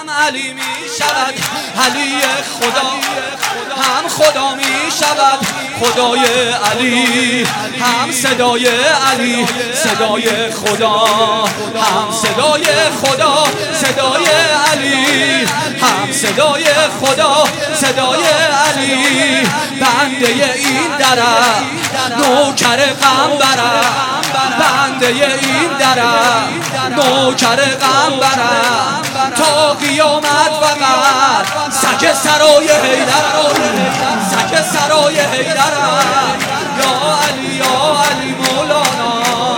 هم علی می شود علی خدا، هم خدا می شود خدای علی، هم صدای علی صدای خدا، هم صدای خدا صدای علی، هم صدای خدا صدای علی. بنده این درم نوکر غمبرم، بنده این درم نوکر غمبرم، تا قیامت فقط سگ سرای حیدرم، سگ سرای حیدرم. یا علی یا علی مولانا.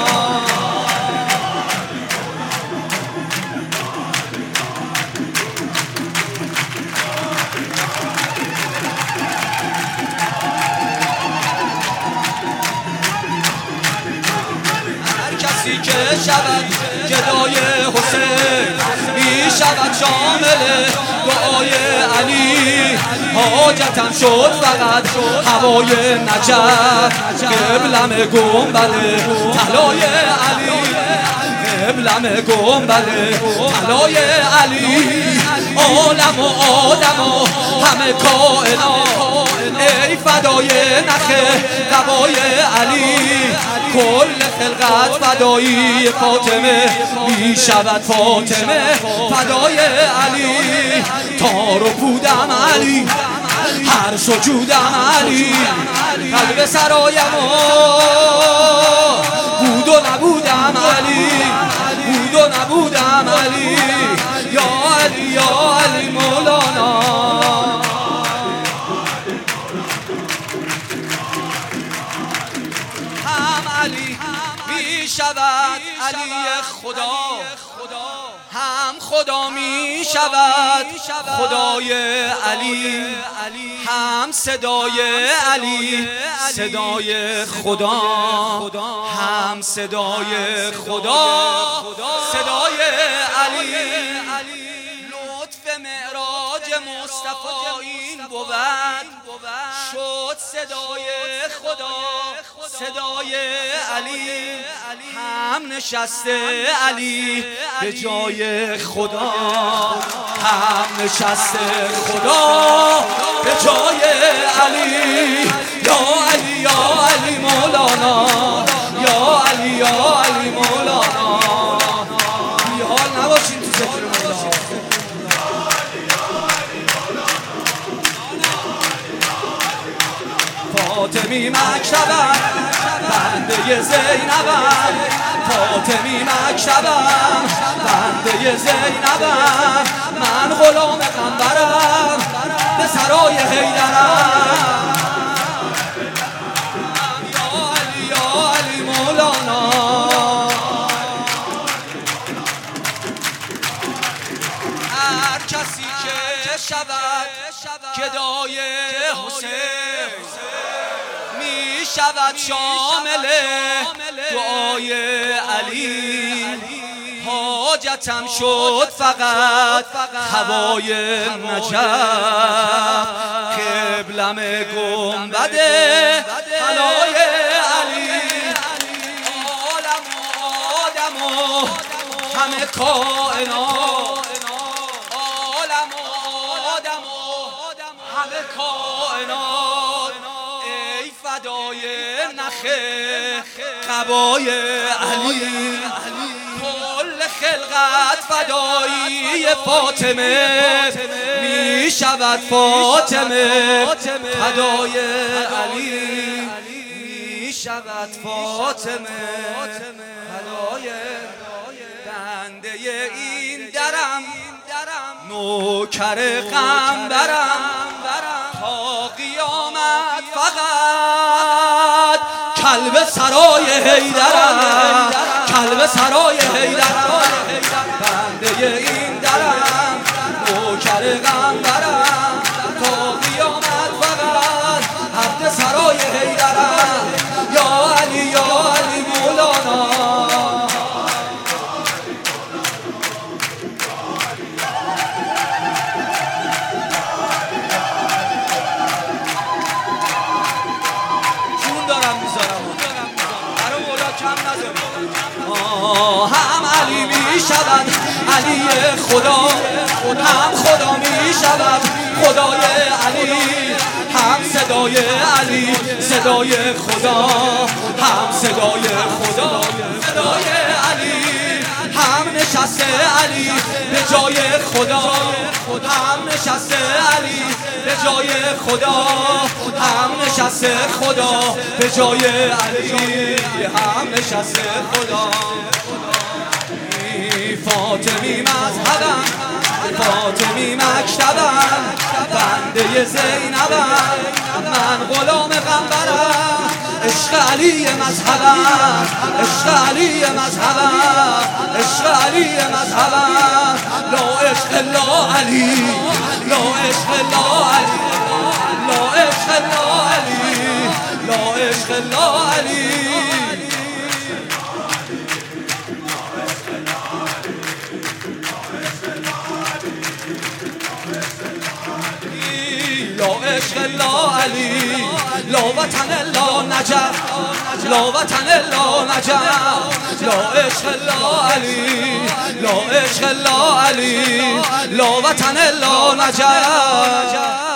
کسی که شود گدای حسین می شود شامل دعای علی. حاجتم شد فقط هوای نجف، قبلم گنبد طلای علی، قبلم گنبد طلای علی. عالم و آدم و همه کائنات ای فدای نخ قبای علی. کل خلقت فدایی فاطمه می شود فاطمه فدای علی. تار و پودم علی، هر سجودم علی، قلب سرایم بود و نبودم علی، بود و نبودم علی. یا علی یا علی مولانا. هم علی می شود علی خدا، هم خدا می شود خدای علی، هم صدای علی صدای خدا، هم صدای خدا صدای علی. لطف معراج مصطفی این بود شد صدای خدا صدای علی. هم نشسته علی به جای خدا، هم نشسته خدا به جای علی. یا علی یا علی مولانا، یا علی یا علی مولانا. بی حال نباشین تو ذکر مولا. فاطمی مکتبم بنده زینبم، فاطمی مکتبم بنده زینبم، من غلام غمبرم به سرای حیدرم. یا علی یا علی مولانا. هر کسی که شود گدای حسین می شود شامل دعای علی. حاجتم شد فقط هوای نجف، قبلم گنبد طلای علی. عالم و آدم و همه کائنات، عالم و آدم و همه کائنات ای فدای نخ قبای علی. کل خلقت فدایی فاطمه می شود فاطمه فدای علی، می شود فاطمه فدای. بنده این درم نوکر غمبرم، تا قیامت فقط کلب سرای حیدرم، کلب سرای حیدرم. بنده این درم نوکر غمبرم، تا قیامت فقط عبد سرای حیدرم. یا علی یا علی مولانا. هم علی می شود علی خدا، هم خدا می شود خدای علی، هم صدای علی صدای خدا، هم صدای خدا صدای علی، هم نشسته علی به جای خدا، هم نشسته علی به جای خدا، هم نشسته خدا به جای علی، هم نشسته خدا. فاطمی مذهبم، فاطمی مکتبم، بنده زینبم، من غلام قنبرم، عشق علی مذهبم، عشق علی مذهبم، عشق علی مذهبم. لا عشق الا علی، لا عشق الا علی، لا عشق الا علی، لا عشق الا علی. لا عشق الا علی، لا وطن الا نجف، لا وطن الا نجف، لا عشق الا علی، لا عشق الا علی، لا وطن الا نجف.